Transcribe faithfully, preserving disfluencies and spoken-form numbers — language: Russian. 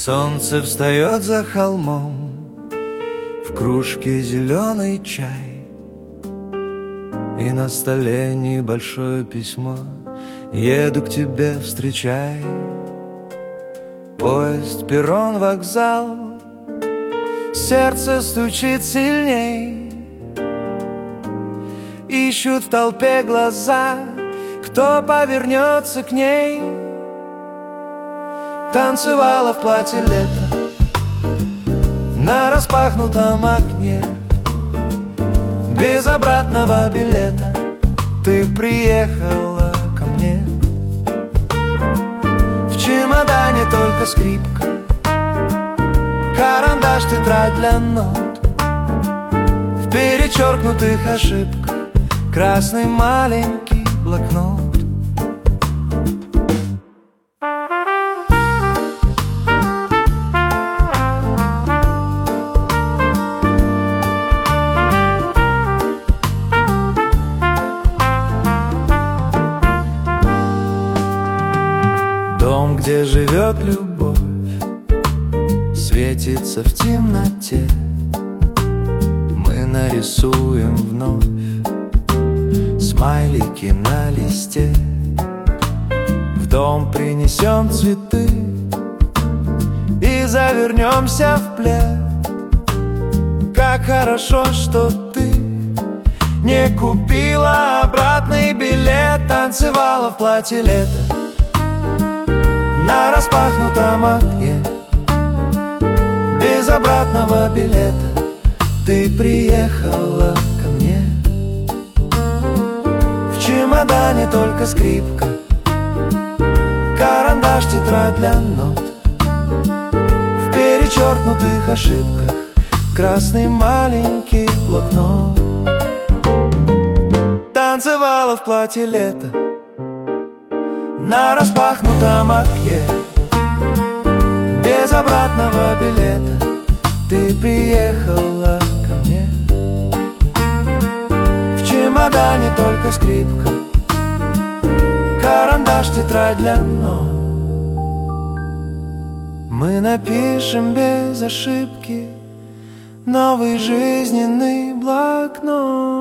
Солнце встает за холмом, в кружке зеленый чай, и на столе небольшое письмо. Еду к тебе, встречай. Поезд, перрон, вокзал, сердце стучит сильней. Ищут в толпе глаза, кто повернется к ней. Танцевала в платье лето на распахнутом окне. Без обратного билета ты приехала ко мне. В чемодане только скрипка, карандаш, тетрадь для нот. В перечеркнутых ошибках красный маленький блокнот. Дом, где живет любовь, светится в темноте. Мы нарисуем вновь смайлики на листе. В дом принесем цветы и завернемся в плед. Как хорошо, что ты не купила обратный билет. Танцевала в платье лето на распахнутом окне. Без обратного билета ты приехала ко мне. В чемодане только скрипка, карандаш, тетрадь для нот. В перечеркнутых ошибках красный маленький блокнот. Танцевала в платье лето на распахнутом окне. Без обратного билета ты приехала ко мне. В чемодане только скрипка, карандаш, тетрадь для нот. Мы напишем без ошибки новый жизненный блокнот.